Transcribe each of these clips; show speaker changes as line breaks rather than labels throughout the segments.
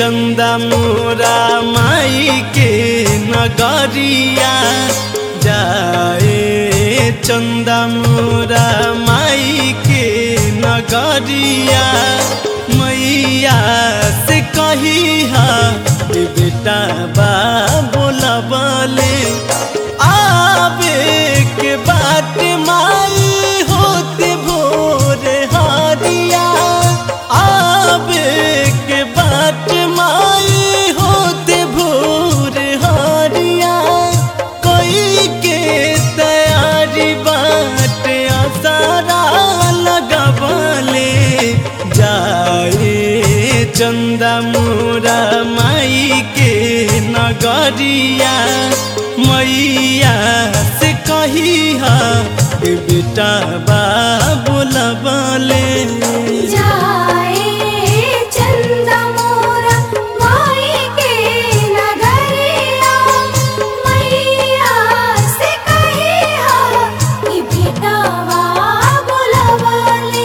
चंदा मोरा माई के नगरिया जाए चंदा मोरा माई के नगरिया मैया से कही बेटा बा बोला बोले आवे के बाट माई होते भोर हारिया आवे के बाट माई होते भोर हारिया कोई के तैयारी बाट आसारा लगवले जाए चंदा मोरा माई के नगरिया मैया से कही बेटा बा बोला बोले
जाए चंदा मोरा माई के नगरिया मैया से कही बेटा बा बोला बोले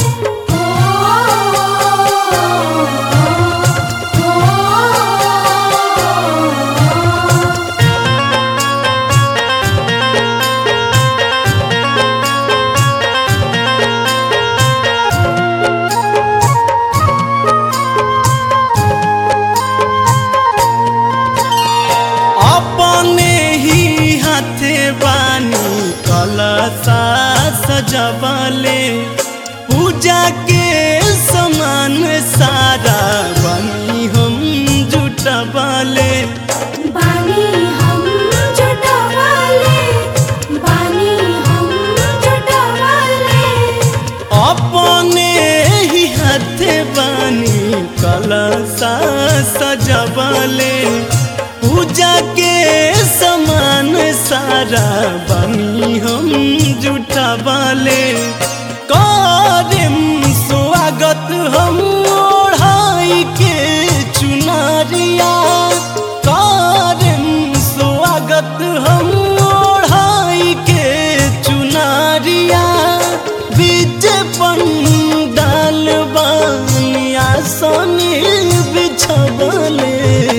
अपने ही हाथे बानी कलशा सजवले पूजा के समान सारा बनी हम जुटवले
बानी हम जुटवले बानी हम जुटवले
अपने ही हाथे बानी कलशा सजवले पूजा के समान सारा बनी हम जुटवले करम स्वागत हम ओढ़ाई के चुनरिया करम स्वागत हम ओढ़ाई के चुनरिया बीच पंडाल बनिया सोनी बिछवले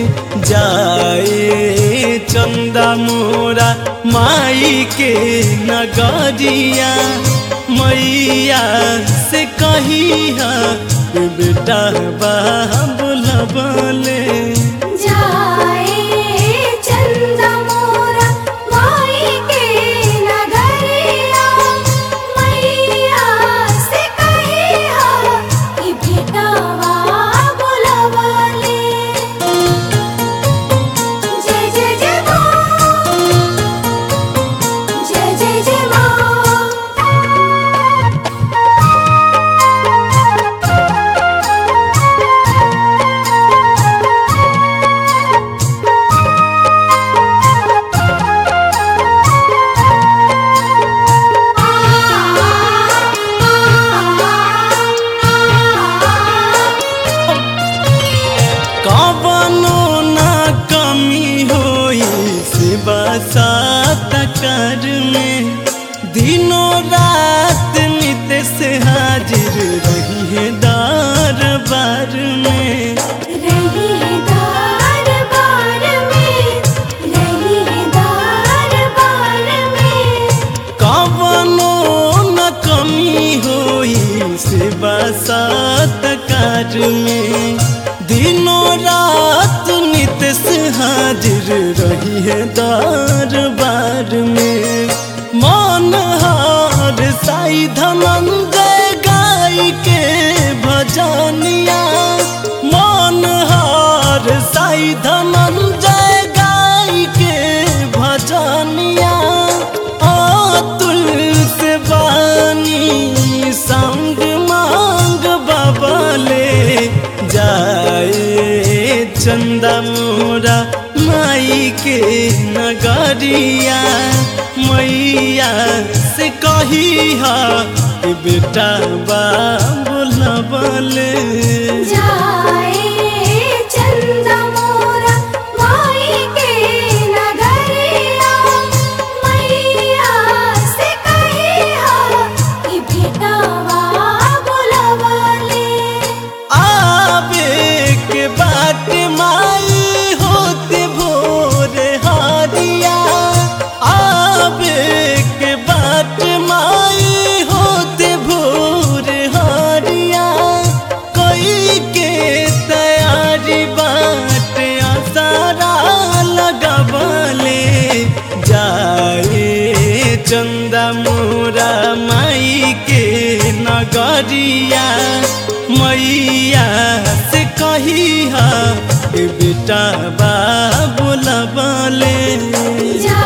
जाए चंदा मोरा माई के नगरिया मैया से कही बेटा बा बोला बोले
जाए चंदा मोरा माई के नगरिया मैया से कही बेटा बा बोला बोले जय जय जय माँ जय जय जय माँ
कवनो ना कमी होई सेवा सातकर में दिनों रात नित से हाजिर रही है दरबार में
रही दरबार में रही दरबार में
कवनो न कमी होई सेवा सातकर में दिनों रात नित से हाजिर रही है दरबार में मन हार साई धनंजय गाय के भजनिया मन हार साई धनंजय गाय के भजनिया अतुल से बानी संग मांग बबले जाए चंदा मोरा माई के नगरिया मैया से कही बेटा बा बोला बोले
जाए चंदा मोरा माई के नगरिया मैया से कही बेटा बा बोला बोले
आवे के बाट मैया से कही हा बेटा बा बोलबले।